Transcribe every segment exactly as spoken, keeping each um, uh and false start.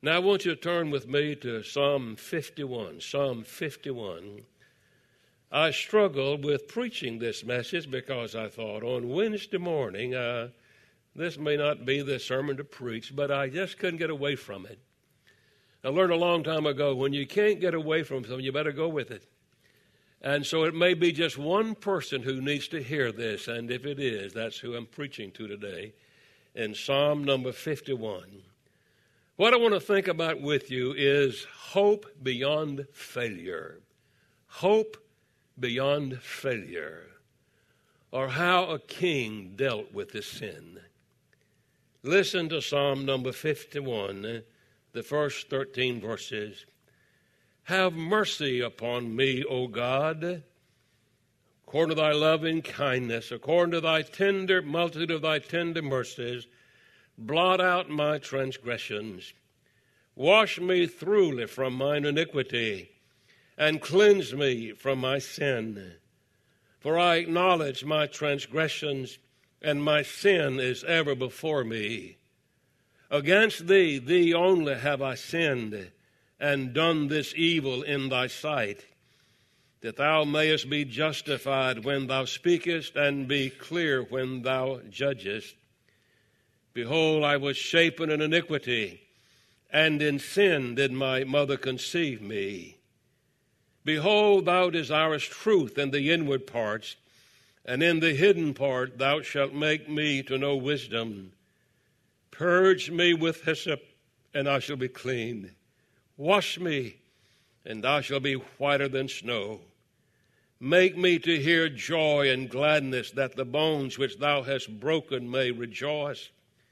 Now I want you to turn with me to Psalm fifty-one. Psalm fifty-one. I struggled with preaching this message because I thought on Wednesday morning, uh, this may not be the sermon to preach, but I just couldn't get away from it. I learned a long time ago, when you can't get away from something, you better go with it. And so it may be just one person who needs to hear this, and if it is, that's who I'm preaching to today, in Psalm number fifty-one. What I want to think about with you is hope beyond failure. Hope beyond failure, or how a king dealt with his sin. Listen to Psalm number fifty-one, the first thirteen verses. Have mercy upon me, O God, according to thy loving kindness, according to thy tender multitude of thy tender mercies, blot out my transgressions. Wash me thoroughly from mine iniquity, and cleanse me from my sin. For I acknowledge my transgressions, and my sin is ever before me. Against thee, thee only have I sinned, and done this evil in thy sight, that thou mayest be justified when thou speakest, and be clear when thou judgest. Behold, I was shapen in iniquity, and in sin did my mother conceive me. Behold, thou desirest truth in the inward parts, and in the hidden part thou shalt make me to know wisdom. Purge me with hyssop, and I shall be clean. Wash me, and thou shalt be whiter than snow. Make me to hear joy and gladness, that the bones which thou hast broken may rejoice.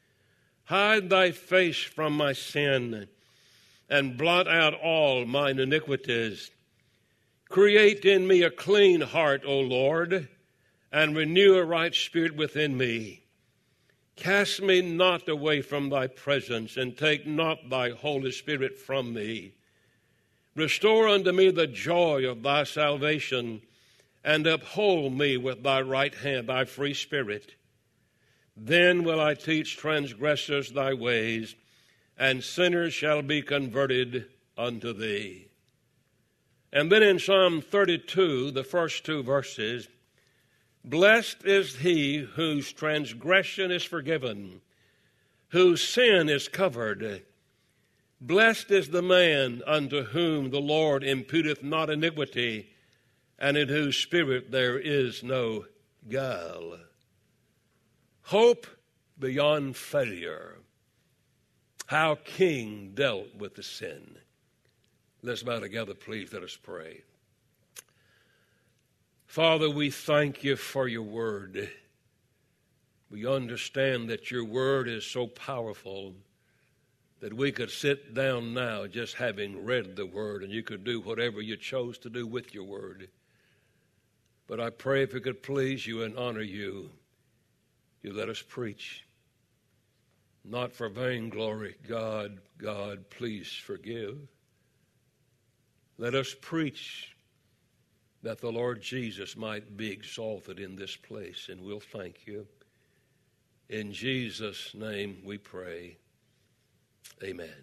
Hide thy face from my sin, and blot out all mine iniquities. Create in me a clean heart, O Lord, and renew a right spirit within me. Cast me not away from thy presence, and take not thy Holy Spirit from me. Restore unto me the joy of thy salvation, and uphold me with thy right hand, thy free spirit. Then will I teach transgressors thy ways, and sinners shall be converted unto thee. And then in Psalm thirty-two, the first two verses, blessed is he whose transgression is forgiven, whose sin is covered. Blessed is the man unto whom the Lord imputeth not iniquity, and in whose spirit there is no guile. Hope beyond failure. How King dealt with the sin. Let's bow together, please. Let us pray. Father, we thank you for your word. We understand that your word is so powerful that we could sit down now just having read the word, and you could do whatever you chose to do with your word. But I pray if it could please you and honor you, you let us preach. Not for vainglory. God, God, please forgive. Let us preach that the Lord Jesus might be exalted in this place, and we'll thank you. In Jesus' name we pray. Amen.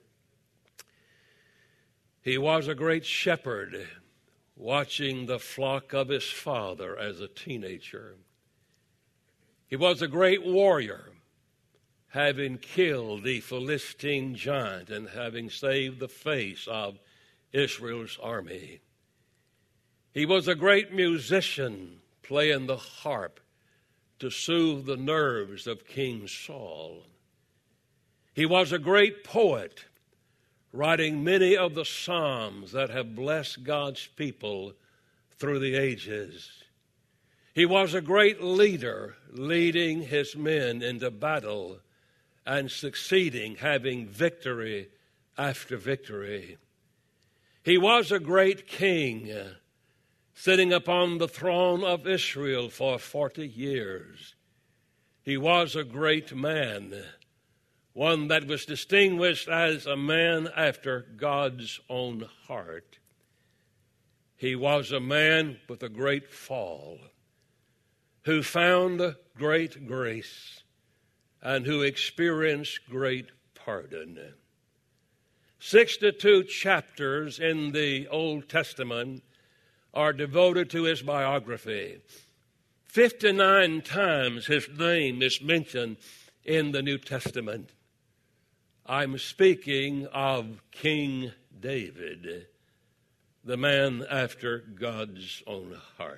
He was a great shepherd, watching the flock of his father as a teenager. He was a great warrior, having killed the Philistine giant and having saved the face of Israel's army. He was a great musician, playing the harp to soothe the nerves of King Saul. He was a great poet, writing many of the psalms that have blessed God's people through the ages. He was a great leader, leading his men into battle and succeeding, having victory after victory. He was a great king, sitting upon the throne of Israel for forty years. He was a great man, one that was distinguished as a man after God's own heart. He was a man with a great fall, who found great grace and who experienced great pardon. sixty-two chapters in the Old Testament are devoted to his biography. fifty-nine times his name is mentioned in the New Testament. I'm speaking of King David, the man after God's own heart.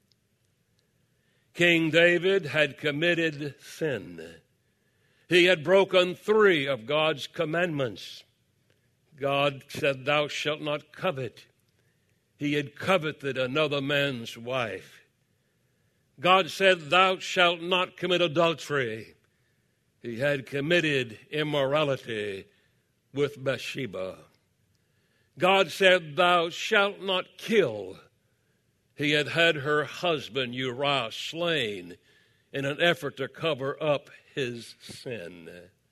King David had committed sin. He had broken three of God's commandments. God said, "Thou shalt not covet." He had coveted another man's wife. God said, "Thou shalt not commit adultery." He had committed immorality with Bathsheba. God said, "Thou shalt not kill." He had had her husband Uriah slain in an effort to cover up his sin.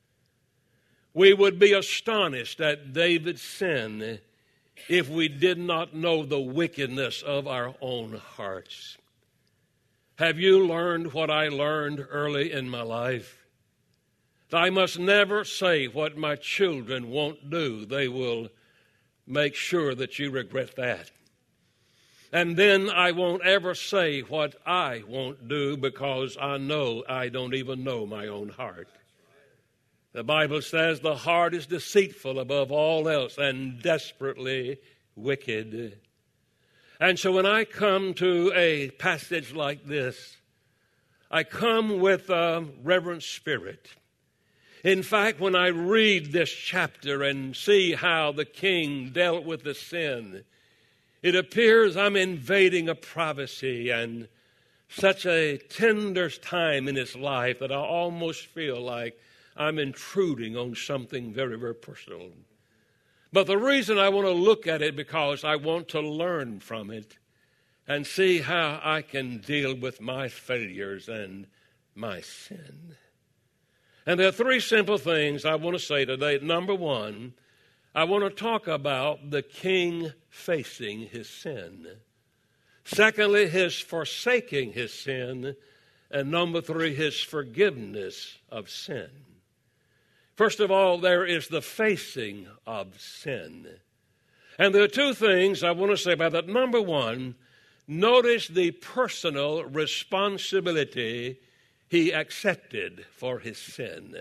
We would be astonished at David's sin if we did not know the wickedness of our own hearts. Have you learned what I learned early in my life? That I must never say what my children won't do. They will make sure that you regret that. And then I won't ever say what I won't do, because I know I don't even know my own heart. The Bible says the heart is deceitful above all else and desperately wicked. And so when I come to a passage like this, I come with a reverent spirit. In fact, when I read this chapter and see how the king dealt with the sin, it appears I'm invading a privacy and such a tender time in his life that I almost feel like I'm intruding on something very, very personal. But the reason I want to look at it because I want to learn from it and see how I can deal with my failures and my sin. And there are three simple things I want to say today. Number one, I want to talk about the king facing his sin. Secondly, his forsaking his sin. And number three, his forgiveness of sin. First of all, there is the facing of sin. And there are two things I want to say about that. Number one, notice the personal responsibility he accepted for his sin.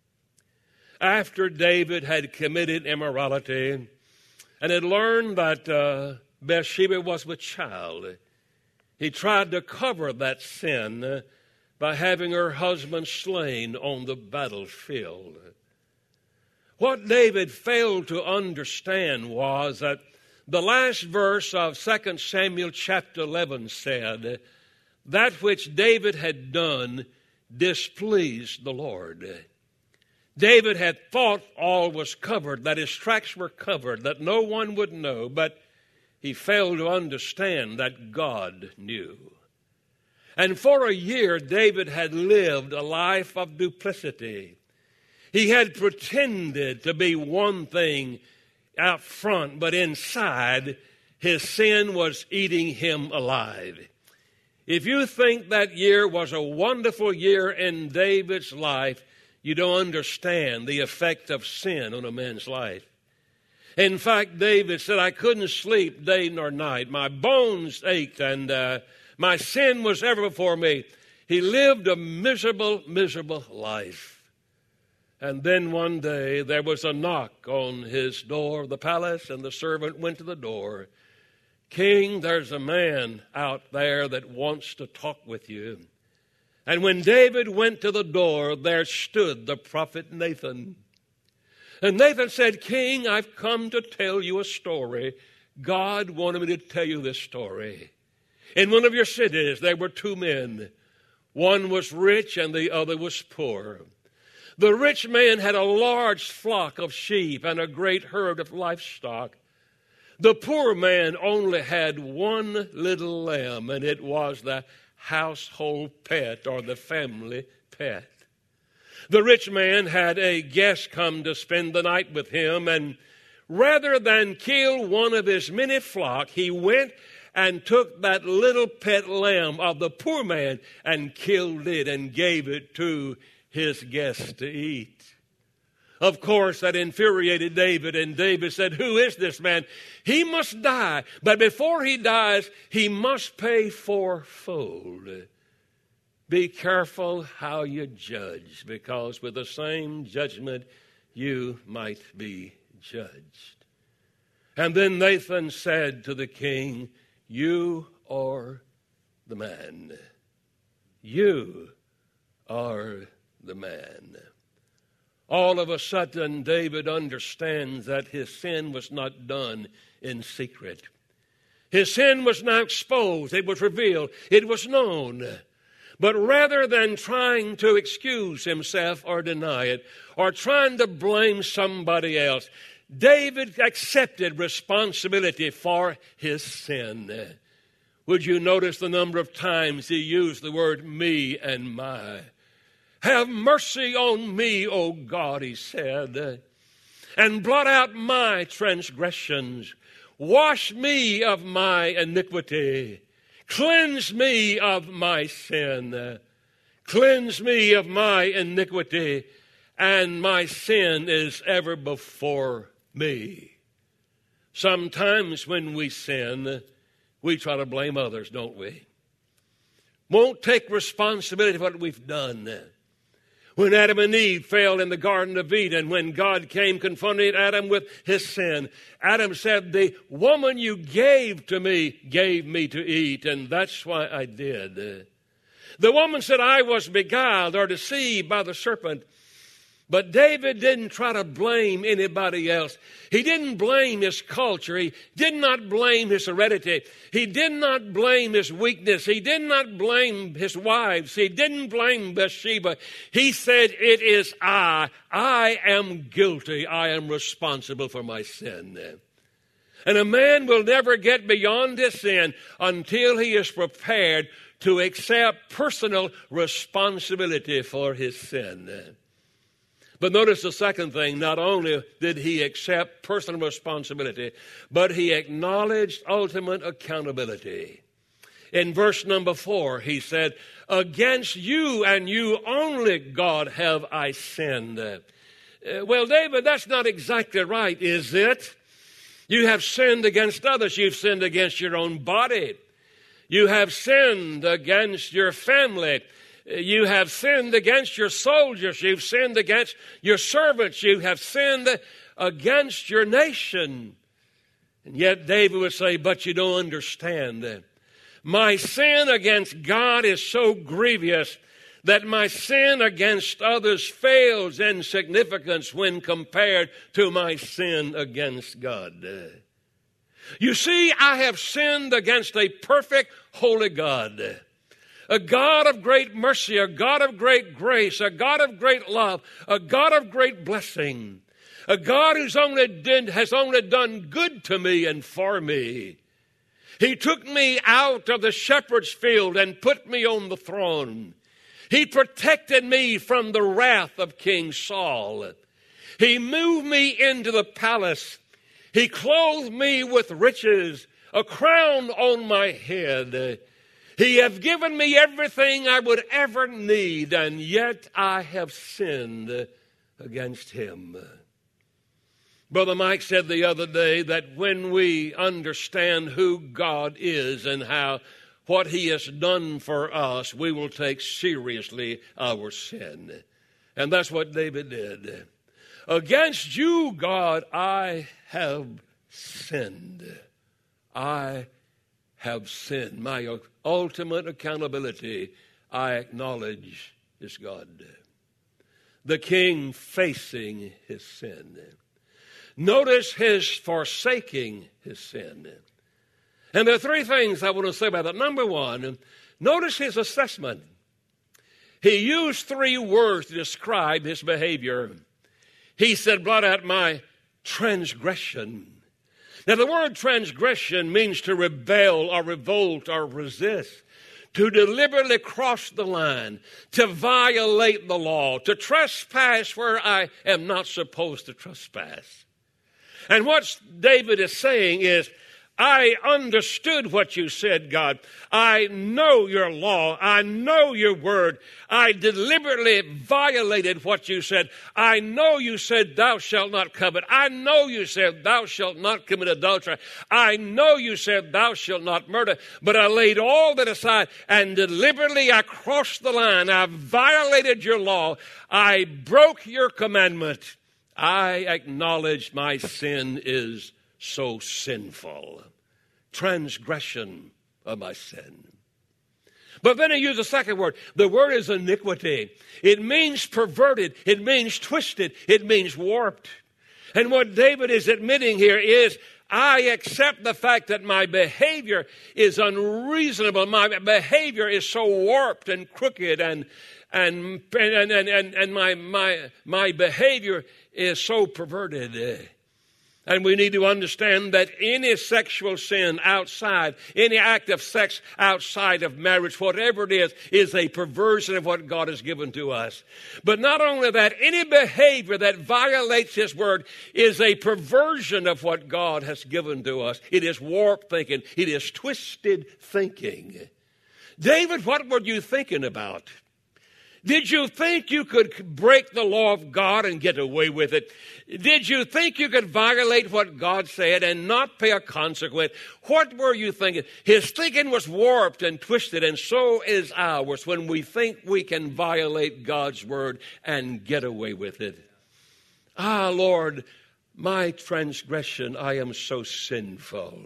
After David had committed immorality and had learned that uh, Bathsheba was with child, he tried to cover that sin by having her husband slain on the battlefield. What David failed to understand was that the last verse of Second Samuel chapter eleven said, "That which David had done displeased the Lord." David had thought all was covered, that his tracks were covered, that no one would know, but he failed to understand that God knew. And for a year, David had lived a life of duplicity. He had pretended to be one thing out front, but inside, his sin was eating him alive. If you think that year was a wonderful year in David's life, you don't understand the effect of sin on a man's life. In fact, David said, "I couldn't sleep day nor night. My bones ached, and uh, my sin was ever before me." He lived a miserable, miserable life. And then one day there was a knock on his door of the palace, and the servant went to the door. "King, there's a man out there that wants to talk with you." And when David went to the door, there stood the prophet Nathan. And Nathan said, "King, I've come to tell you a story. God wanted me to tell you this story. In one of your cities, there were two men. One was rich and the other was poor. The rich man had a large flock of sheep and a great herd of livestock. The poor man only had one little lamb, and it was the household pet or the family pet. The rich man had a guest come to spend the night with him, and rather than kill one of his many flock, he went and took that little pet lamb of the poor man and killed it and gave it to his guest to eat. Of course, that infuriated David, and David said, who is this man? He must die, but before he dies, he must pay fourfold. Be careful how you judge, because with the same judgment you might be judged. And then Nathan said to the king, you are the man. You are the man. All of a sudden, David understands that his sin was not done in secret. His sin was now exposed. It was revealed. It was known. But rather than trying to excuse himself or deny it, or trying to blame somebody else, David accepted responsibility for his sin. Would you notice the number of times he used the word me and my? Have mercy on me, O God, he said, and blot out my transgressions. Wash me of my iniquity. Cleanse me of my sin. Cleanse me of my iniquity, and my sin is ever before me. Sometimes when we sin, we try to blame others, don't we? Won't take responsibility for what we've done. When Adam and Eve fell in the Garden of Eden, when God came confronting Adam with his sin, Adam said, the woman you gave to me gave me to eat, and that's why I did. The woman said, I was beguiled or deceived by the serpent. But David didn't try to blame anybody else. He didn't blame his culture. He did not blame his heredity. He did not blame his weakness. He did not blame his wives. He didn't blame Bathsheba. He said, it is I. I am guilty. I am responsible for my sin. And a man will never get beyond his sin until he is prepared to accept personal responsibility for his sin. But notice the second thing. Not only did he accept personal responsibility, but he acknowledged ultimate accountability. In verse number four, he said, against you and you only, God, have I sinned. Uh, well, David, that's not exactly right, is it? You have sinned against others. You've sinned against your own body. You have sinned against your family. You have sinned against your soldiers. You've sinned against your servants. You have sinned against your nation. And yet David would say, but you don't understand. My sin against God is so grievous that my sin against others fails in significance when compared to my sin against God. You see, I have sinned against a perfect, holy God. A God of great mercy, a God of great grace, a God of great love, a God of great blessing, a God who's only did, has only done good to me and for me. He took me out of the shepherd's field and put me on the throne. He protected me from the wrath of King Saul. He moved me into the palace. He clothed me with riches, a crown on my head. He has given me everything I would ever need, and yet I have sinned against him. Brother Mike said the other day that when we understand who God is and how what he has done for us, we will take seriously our sin. And that's what David did. Against you, God, I have sinned. I have sinned. My ultimate accountability, I acknowledge, is God. The king facing his sin. Notice his forsaking his sin. And there are three things I want to say about that. Number one, notice his assessment. He used three words to describe his behavior. He said, blot out my transgression. Now, the word transgression means to rebel or revolt or resist, to deliberately cross the line, to violate the law, to trespass where I am not supposed to trespass. And what David is saying is, I understood what you said, God. I know your law. I know your word. I deliberately violated what you said. I know you said, thou shalt not covet. I know you said, thou shalt not commit adultery. I know you said, thou shalt not murder. But I laid all that aside, and deliberately I crossed the line. I violated your law. I broke your commandment. I acknowledge my sin is so sinful. Transgression of my sin. But then he used a second word. The word is iniquity. It means perverted. It means twisted. It means warped. And what David is admitting here is, I accept the fact that my behavior is unreasonable. My behavior is so warped and crooked, and and and and, and, and my my my behavior is so perverted. And we need to understand that any sexual sin outside, any act of sex outside of marriage, whatever it is, is a perversion of what God has given to us. But not only that, any behavior that violates His word is a perversion of what God has given to us. It is warped thinking. It is twisted thinking. David, what were you thinking about? Did you think you could break the law of God and get away with it? Did you think you could violate what God said and not pay a consequence? What were you thinking? His thinking was warped and twisted, and so is ours when we think we can violate God's word and get away with it. Ah, Lord, my transgression, I am so sinful.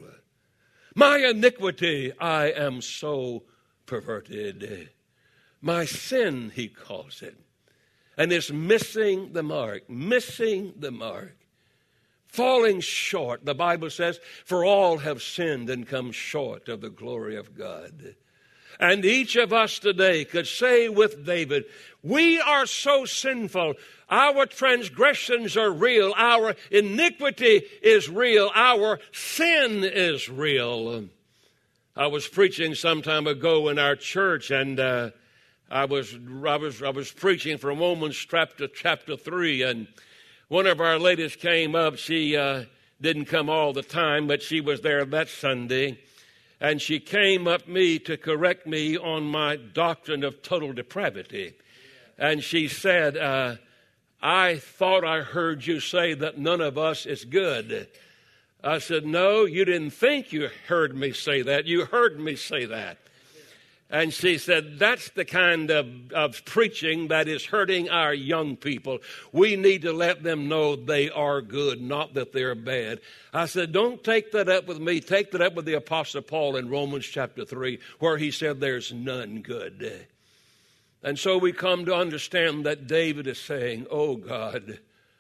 My iniquity, I am so perverted. My sin, he calls it. And it's missing the mark, missing the mark. Falling short, the Bible says, for all have sinned and come short of the glory of God. And each of us today could say with David, we are so sinful. Our transgressions are real. Our iniquity is real. Our sin is real. I was preaching some time ago in our church, and uh, I was, I was I was preaching from Romans chapter, chapter three, and one of our ladies came up. She uh, didn't come all the time, but she was there that Sunday, and she came up me to correct me on my doctrine of total depravity. And she said, uh, I thought I heard you say that none of us is good. I said, no, you didn't think you heard me say that. You heard me say that. And she said, that's the kind of, of preaching that is hurting our young people. We need to let them know they are good, not that they're bad. I said, don't take that up with me. Take that up with the Apostle Paul in Romans chapter three, where he said there's none good. And so we come to understand that David is saying, oh God,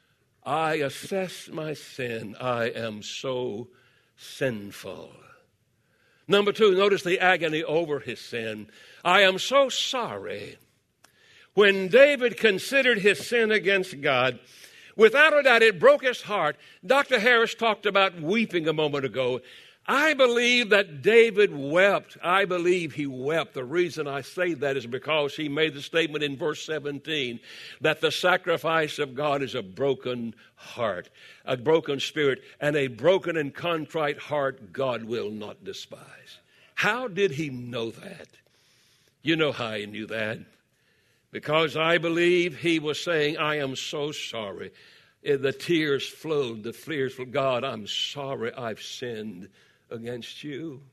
I assess my sin. I am so sinful. Number two, notice the agony over his sin. I am so sorry. When David considered his sin against God, without a doubt, it broke his heart. Doctor Harris talked about weeping a moment ago. I believe that David wept. I believe he wept. The reason I say that is because he made the statement in verse seventeen that the sacrifice of God is a broken heart, a broken spirit, and a broken and contrite heart God will not despise. How did he know that? You know how he knew that. Because I believe he was saying, I am so sorry. The tears flowed, the tears flowed. God, I'm sorry I've sinned against you.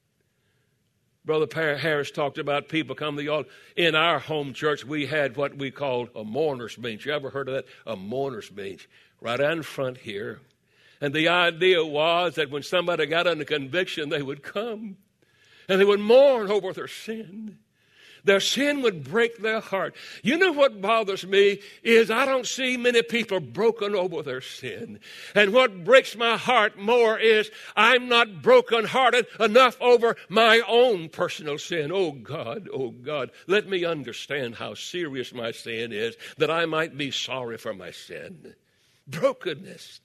Brother Harris talked about people come to the altar. In our home church, we had what we called a mourner's bench. You ever heard of that? A mourner's bench right out in front here. And the idea was that when somebody got under conviction, they would come and they would mourn over their sin. Their sin would break their heart. You know what bothers me is I don't see many people broken over their sin. And what breaks my heart more is I'm not brokenhearted enough over my own personal sin. Oh God, oh God, let me understand how serious my sin is that I might be sorry for my sin. Brokenness.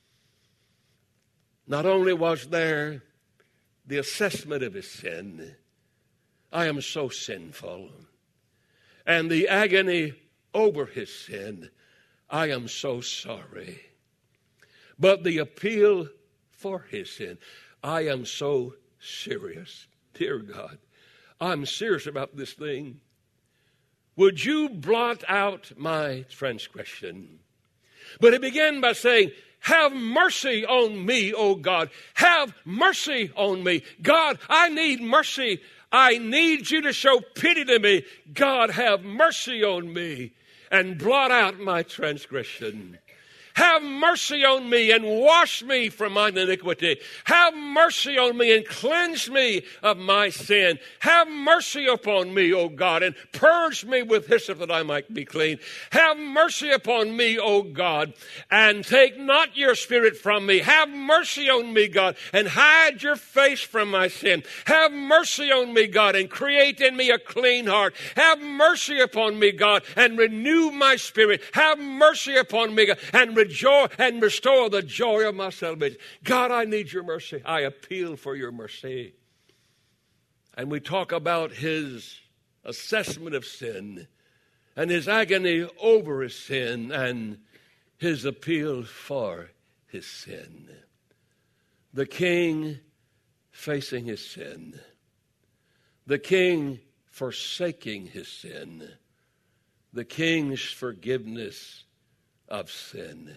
Not only was there the assessment of his sin, I am so sinful. And the agony over his sin, I am so sorry. But the appeal for his sin, I am so serious. Dear God, I'm serious about this thing. Would you blot out my transgression? But he began by saying, have mercy on me, O God. Have mercy on me. God, I need mercy. I need you to show pity to me. God, have mercy on me and blot out my transgression. Have mercy on me and wash me from my iniquity. Have mercy on me and cleanse me of my sin. Have mercy upon me, O God, and purge me with hyssop that I might be clean. Have mercy upon me, O God, and take not your spirit from me. Have mercy on me, God, and hide your face from my sin. Have mercy on me, God, and create in me a clean heart. Have mercy upon me, God, and renew my spirit. Have mercy upon me, God, and rejoice and restore the joy of my salvation. God, I need your mercy. I appeal for your mercy. And we talk about his assessment of sin and his agony over his sin and his appeal for his sin. The king facing his sin. The king forsaking his sin. The king's forgiveness of sin.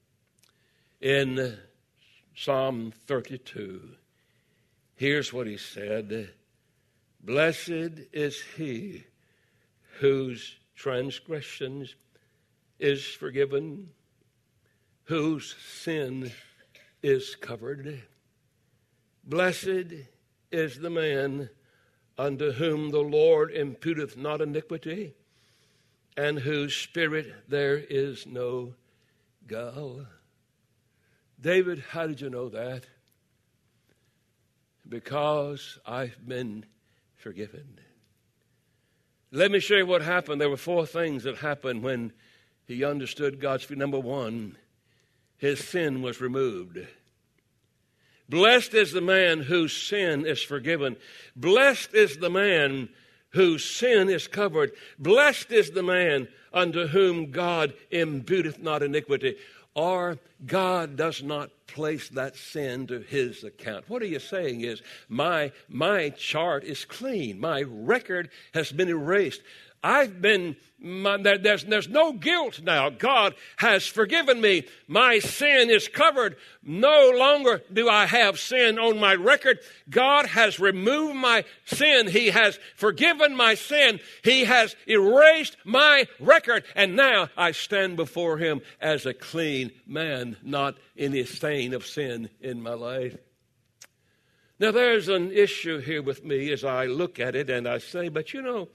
In Psalm thirty-two, here's what he said. Blessed is he whose transgressions is forgiven, whose sin is covered. Blessed is the man unto whom the Lord imputeth not iniquity, and whose spirit there is no guile. David, how did you know that? Because I've been forgiven. Let me show you what happened. There were four things that happened when he understood God's feet. Number one, his sin was removed. Blessed is the man whose sin is forgiven. Blessed is the man whose sin is covered. Blessed is the man unto whom God imputeth not iniquity, or God does not place that sin to his account. What are you saying is, my, my chart is clean. My record has been erased. I've been, my, there, there's, there's no guilt now. God has forgiven me. My sin is covered. No longer do I have sin on my record. God has removed my sin. He has forgiven my sin. He has erased my record. And now I stand before him as a clean man, not any stain of sin in my life. Now there's an issue here with me as I look at it and I say, but you know,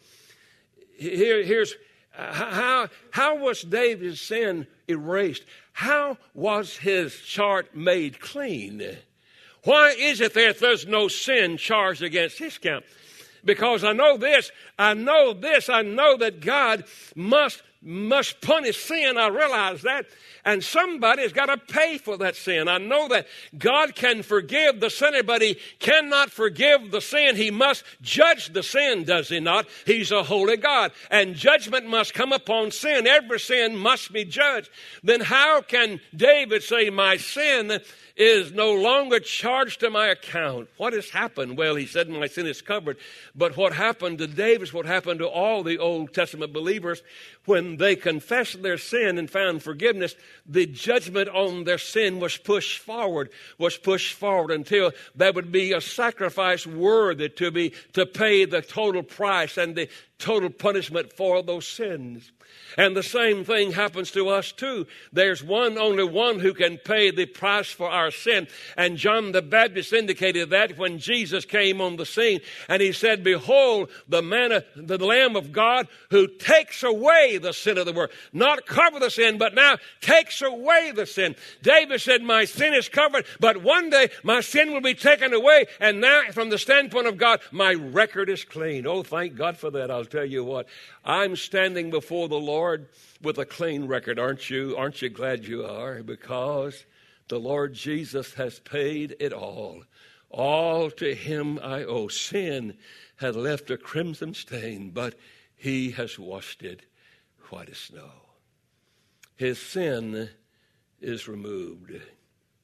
Here, here's uh, how, how was David's sin erased? How was his chart made clean? Why is it that there's no sin charged against his account? Because I know this, I know this, I know that God must must punish sin. I realize that. And somebody's got to pay for that sin. I know that God can forgive the sinner, but he cannot forgive the sin. He must judge the sin, does he not? He's a holy God. And judgment must come upon sin. Every sin must be judged. Then how can David say, my sin is no longer charged to my account? What has happened? Well, he said, my sin is covered. But what happened to David is what happened to all the Old Testament believers. When they confessed their sin and found forgiveness, the judgment on their sin was pushed forward, was pushed forward until there would be a sacrifice worthy to be, to pay the total price and the total punishment for those sins. And the same thing happens to us too. There's one, only one who can pay the price for our sin. And John the Baptist indicated that when Jesus came on the scene and he said, behold, the man, the Lamb of God who takes away the sin of the world. Not cover the sin, but now takes away the sin. David said, my sin is covered, but one day my sin will be taken away. And now from the standpoint of God, my record is clean. Oh, thank God for that. I'll tell you what, I'm standing before the Lord with a clean record, aren't you? Aren't you glad you are? Because the Lord Jesus has paid it all. All to him I owe. Sin had left a crimson stain, but he has washed it white as snow. His sin is removed.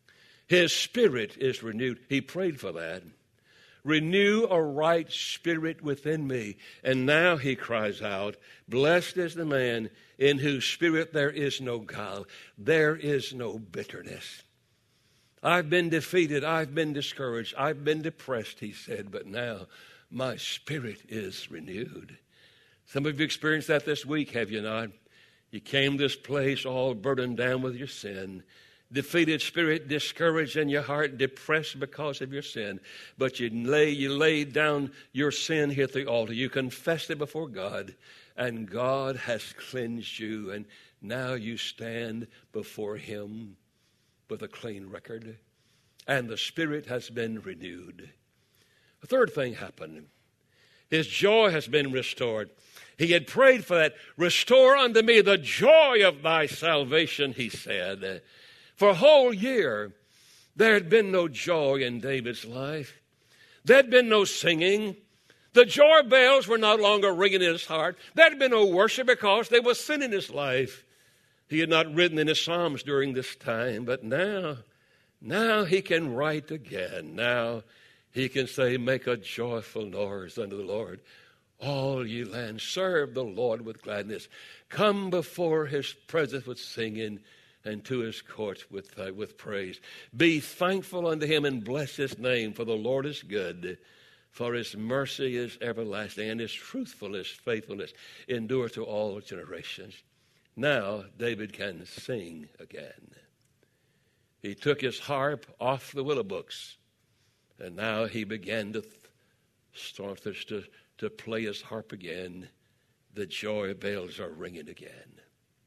His spirit is renewed. He prayed for that. Renew a right spirit within me. And now he cries out, blessed is the man in whose spirit there is no guile, there is no bitterness. I've been defeated, I've been discouraged, I've been depressed, he said, but now my spirit is renewed. Some of you experienced that this week, have you not? You came to this place all burdened down with your sin, defeated spirit, discouraged in your heart, depressed because of your sin. But you lay, you laid down your sin here at the altar. You confessed it before God, and God has cleansed you. And now you stand before him with a clean record, and the spirit has been renewed. A third thing happened. His joy has been restored. He had prayed for that. Restore unto me the joy of thy salvation, he said. For a whole year, there had been no joy in David's life. There had been no singing. The joy bells were no longer ringing in his heart. There had been no worship because there was sin in his life. He had not written in his Psalms during this time, but now, now he can write again. Now he can say, make a joyful noise unto the Lord. All ye lands, serve the Lord with gladness. Come before his presence with singing, and to his courts with, uh, with praise. Be thankful unto him and bless his name, for the Lord is good, for his mercy is everlasting, and his truthfulness, faithfulness, endure to all generations. Now David can sing again. He took his harp off the willow books, and now he began to start to, to play his harp again. The joy bells are ringing again.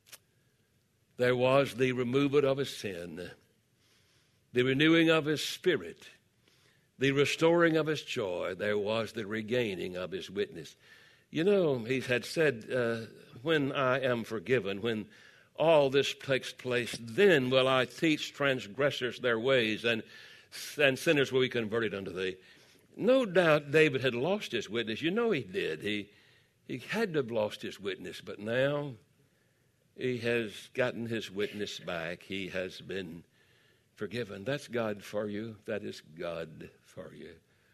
There was the removal of his sin, the renewing of his spirit, the restoring of his joy. There was the regaining of his witness. You know, he had said, uh, when I am forgiven, when all this takes place, then will I teach transgressors their ways, and, and sinners will be converted unto thee. No doubt David had lost his witness. You know he did. He, he had to have lost his witness, but now he has gotten his witness back. He has been forgiven. That's God for you. That is God for you.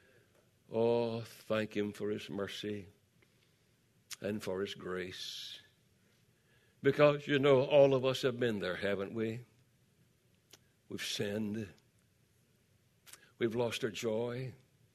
Oh, thank him for his mercy and for his grace. Because, you know, all of us have been there, haven't we? We've sinned. We've lost our joy.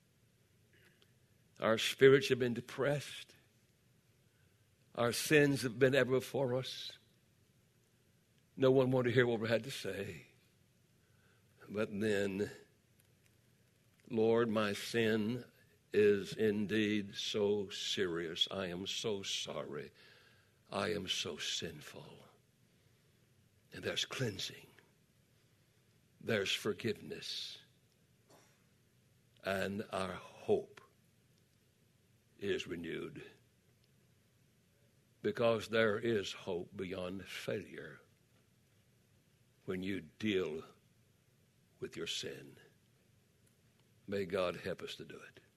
Our spirits have been depressed. Our sins have been ever before us. No one wanted to hear what we had to say. But then, Lord, my sin is indeed so serious. I am so sorry. I am so sinful. And there's cleansing. There's forgiveness. And our hope is renewed. Because there is hope beyond failure when you deal with your sin. May God help us to do it.